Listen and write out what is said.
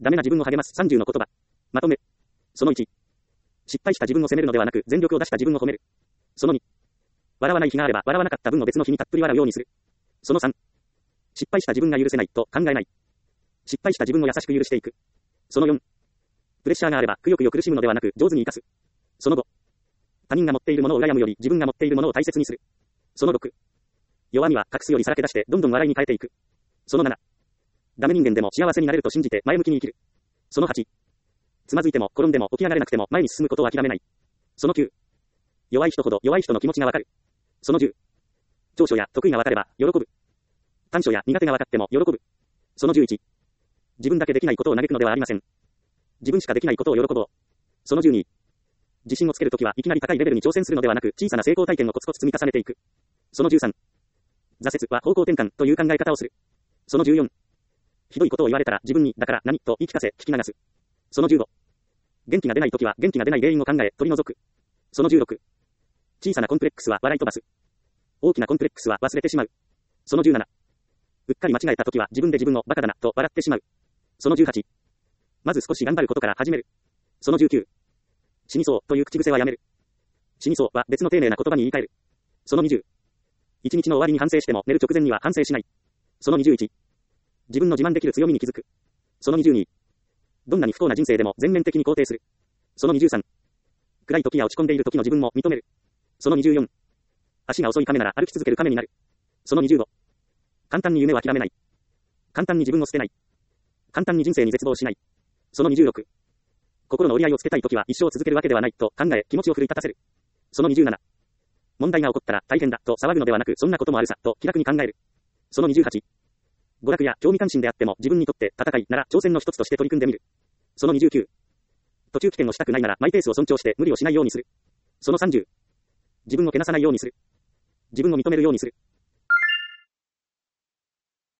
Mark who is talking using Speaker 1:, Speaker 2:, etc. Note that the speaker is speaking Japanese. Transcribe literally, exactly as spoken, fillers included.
Speaker 1: ダメな自分を励ますさんじゅうの言葉。まとめ。そのいち。失敗した自分を責めるのではなく、全力を出した自分を褒める。そのに。笑わない日があれば、笑わなかった分を別の日にたっぷり笑うようにする。そのさん。失敗した自分が許せないと考えない。失敗した自分を優しく許していく。そのよん。プレッシャーがあれば、くよくよ苦しむのではなく、上手に生かす。そのご。他人が持っているものを羨むより、自分が持っているものを大切にする。そのろく。弱みは隠すよりさらけ出して、どんどん笑いに変えていく。そのなな。ダメ人間でも幸せになれると信じて前向きに生きる。そのはち。つまずいても転んでも起き上がれなくても前に進むことを諦めない。そのきゅう。弱い人ほど弱い人の気持ちがわかる。そのじゅう。長所や得意がわかれば喜ぶ。短所や苦手がわかっても喜ぶ。そのじゅういち。自分だけできないことを嘆くのではありません。自分しかできないことを喜ぼう。そのじゅうに。自信をつけるときはいきなり高いレベルに挑戦するのではなく、小さな成功体験をコツコツ積み重ねていく。そのじゅうさん。挫折は方向転換という考え方をする。そのじゅうよん。ひどいことを言われたら自分にだから何と言い聞かせ聞き流す。そのじゅうご。元気が出ないときは元気が出ない原因を考え取り除く。そのじゅうろく。小さなコンプレックスは笑い飛ばす。大きなコンプレックスは忘れてしまう。そのじゅうなな。うっかり間違えたときは自分で自分をバカだなと笑ってしまう。そのじゅうはち。まず少し頑張ることから始める。そのじゅうきゅう。死にそうという口癖はやめる。死にそうは別の丁寧な言葉に言い換える。そのにじゅう。一日の終わりに反省しても寝る直前には反省しない。そのにじゅういち。自分の自慢できる強みに気づく。そのにじゅうに。どんなに不幸な人生でも全面的に肯定する。そのにじゅうさん。暗い時や落ち込んでいる時の自分も認める。そのにじゅうよん。足が遅い亀なら歩き続ける亀になる。そのにじゅうご。簡単に夢を諦めない。簡単に自分を捨てない。簡単に人生に絶望しない。そのにじゅうろく。心の折り合いをつけたい時は一生続けるわけではないと考え気持ちを奮い立たせる。そのにじゅうなな。問題が起こったら大変だと騒ぐのではなく、そんなこともあるさと気楽に考える。そのにじゅうはち。娯楽や興味関心であっても自分にとって戦いなら挑戦の一つとして取り組んでみる。そのにじゅうきゅう。途中棄権をしたくないならマイペースを尊重して無理をしないようにする。そのさんじゅう。自分をけなさないようにする。自分を認めるようにする。